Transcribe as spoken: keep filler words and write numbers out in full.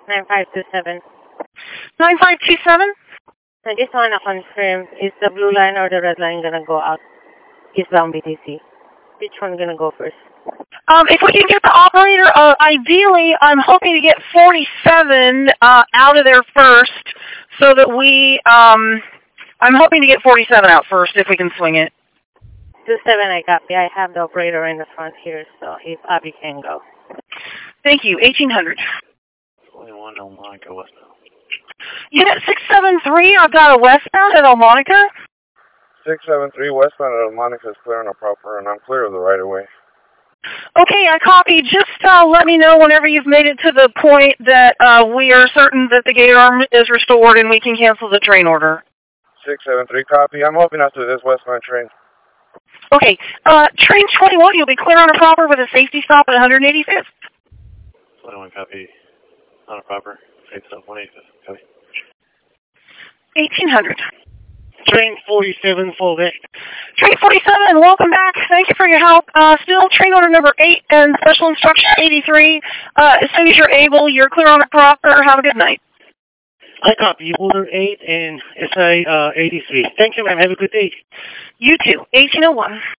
nine five two seven. nine five two seven? I just want to confirm, is the blue line or the red line going to go out eastbound B T C? Which one going to go first? Um, if we can get the operator, uh, ideally, I'm hoping to get forty-seven uh, out of there first so that we, um, I'm hoping to get forty-seven out first if we can swing it. two seven, I copy. I have the operator in the front here, so if Abby can go. Thank you. eighteen hundred. twenty-one Elmonica westbound. Unit six seven three, I've got a westbound at Elmonica. six seven three westbound at Elmonica is clear and proper, and I'm clear of the right-of-way. Okay, I copy. Just uh, let me know whenever you've made it to the point that uh, we are certain that the gate arm is restored and we can cancel the train order. six seven three, copy. I'm hoping after this westbound train. Okay, uh, train twenty-one, you'll be clear on a proper with a safety stop at one hundred eighty-fifth. twenty-one, copy. On a proper. Safety stop, one eighty-fifth. Copy. eighteen hundred. Train forty-seven, full day. Train forty-seven, welcome back. Thank you for your help. Uh, still train order number eight and special instruction eighty-three. Uh, as soon as you're able, you're clear on a proper. Have a good night. I copy. Order eight and S I uh, eighty-three. Thank you, ma'am. Have a good day. You too. eighteen oh one.